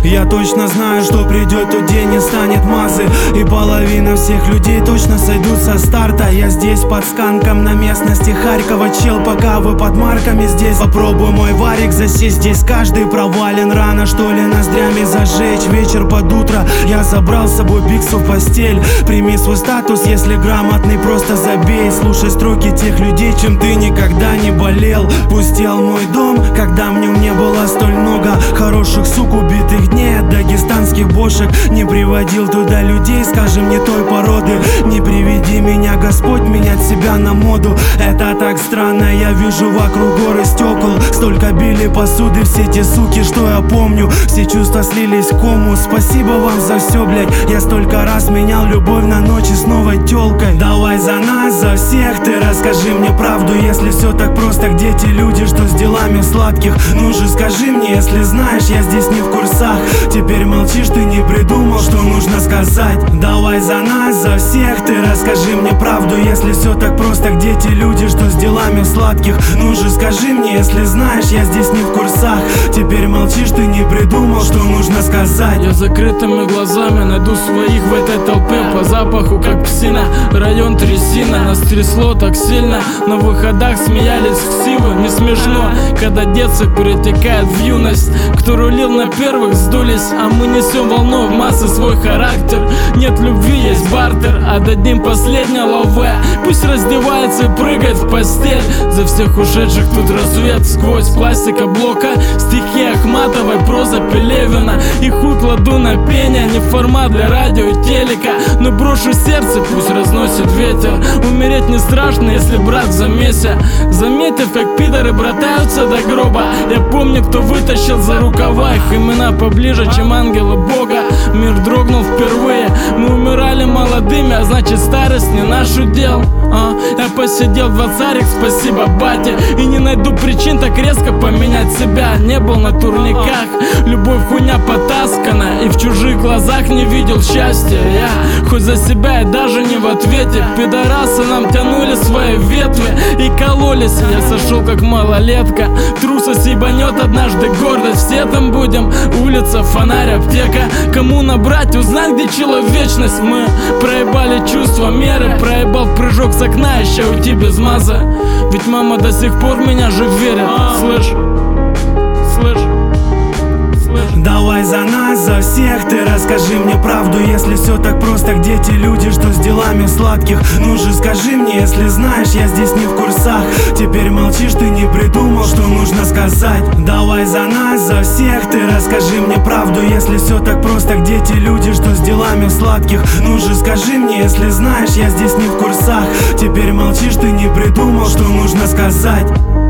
Я точно знаю, что придет тот день и станет мазы, и половина всех людей точно сойдут со старта. Я здесь под сканком на местности Харькова. Чел, пока вы под марками здесь, попробуй мой варик засесть. Здесь каждый провален, рано что ли ноздрями зажечь. Вечер под утро, я забрал с собой биксу в постель. Прими свой статус, если грамотный, просто забей. Слушай строки тех людей, чем ты никогда не болел. Пустел мой дом, когда в нем не было столь много хороших сук, убитых дней от дагестанских бошек. Не приводил туда людей, скажем, не той породы. Не приведи меня, Господь, менять себя на моду. Это так странно, я вижу вокруг горы стекол. Столько били посуды все те суки, что я помню. Все чувства слились в кому. Спасибо вам за все, блять. Я столько раз менял любовь на ночи с новой тёлкой. Давай за нас, за всех ты расскажи мне правду. Если все так просто, где те люди, что с делами сладких? Ну же скажи мне, если знаешь, я здесь не в курсах. Теперь молчишь, ты не придумал, что нужно сказать. Давай за нас, за всех ты расскажи мне правду. Если все так просто, где те люди, что с делами сладких? Ну же скажи мне, если знаешь, я здесь не в курсах. Теперь молчишь, ты не придумал, что нужно сказать. Я закрытыми глазами найду своих в этой толпе. По запаху, как псина, район трясина. Нас трясло так сильно, на выходах смеялись ксивы. Не смешно, когда детство перетекает в юность. Кто рулил на первых, сдулись, а мы несем волну в массы свой характер. Нет любви, есть бартер, отдадим последнее лаве. Пусть раздевается и прыгает в постель. За всех ушедших тут рассвет. Сквозь пластика блока стихи Ахматовой, проза Пелевина. И хуй кладу на пение, не формат для радио и телека. Но брошу сердце, пусть разносит ветер. Умереть не страшно, если брат замеся. Заметив, как пидоры братаются до гроба. Я помню, кто вытащил за рукава их имена поближе, чем ангелы Бога. Мир дрогнул впервые. Мы умирали молодыми, а значит старость не наш удел. Я посидел 20-рик, спасибо бате. И не найду причин так резко поменять себя. Не был на турниках, любовь хуйня потаскана. И в чужих глазах не видел счастья. Я хоть за себя и даже не в ответе. Пидорасы нам тянули свои ветви и кололись. Я сошел как малолетка. Трусость ебанет однажды гордость. Все там будем, улица, фонарь, аптека. Кому набрать, узнать, где человечность? Мы проебали чувства меры. Проебал прыжок с окна, еще уйти без маза. Ведь мама до сих пор в меня же верит. Слышь, слышь. Давай за нас, за всех ты расскажи мне правду. Если все так просто, где те люди, что с делами сладких? Ну же скажи мне, если знаешь, я здесь не в курсах. Теперь молчишь, ты не придумал, что нужно сказать. Давай за нас, за всех ты расскажи мне правду. Если все так просто, где те люди, что с делами сладких? Ну же скажи мне, если знаешь, я здесь не в курсах. Теперь молчишь, ты не придумал, что нужно сказать.